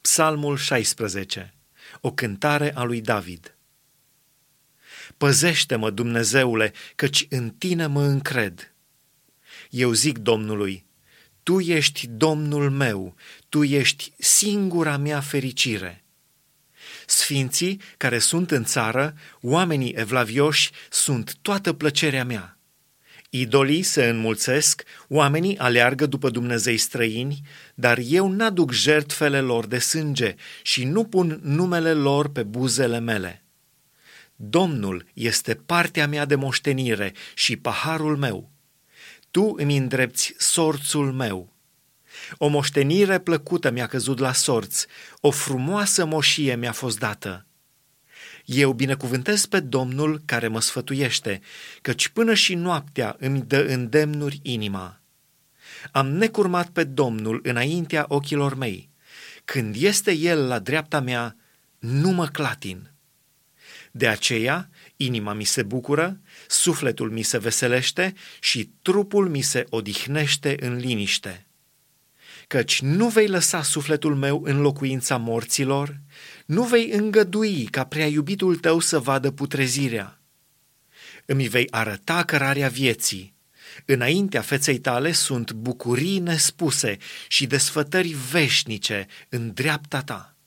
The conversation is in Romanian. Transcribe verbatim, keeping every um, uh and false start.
Psalmul șaisprezece. O cântare a lui David. Păzește-mă, Dumnezeule, căci în tine mă încred. Eu zic Domnului, tu ești Domnul meu, tu ești singura mea fericire. Sfinții care sunt în țară, oamenii evlavioși, sunt toată plăcerea mea. Idolii se înmulțesc, oamenii aleargă după dumnezei străini, dar eu n-aduc jertfele lor de sânge și nu pun numele lor pe buzele mele. Domnul este partea mea de moștenire și paharul meu. Tu îmi îndrepți sorțul meu. O moștenire plăcută mi-a căzut la sorți, o frumoasă moșie mi-a fost dată. Eu binecuvântez pe Domnul care mă sfătuiește, căci până și noaptea îmi dă îndemnuri inima. Am necurmat pe Domnul înaintea ochilor mei. Când este El la dreapta mea, nu mă clatin. De aceea, inima mi se bucură, sufletul mi se veselește și trupul mi se odihnește în liniște. Căci nu vei lăsa sufletul meu în locuința morților, nu vei îngădui ca prea iubitul tău să vadă putrezirea. Îmi vei arăta cărarea vieții. Înaintea feței tale sunt bucurii nespuse și desfătări veșnice în dreapta ta.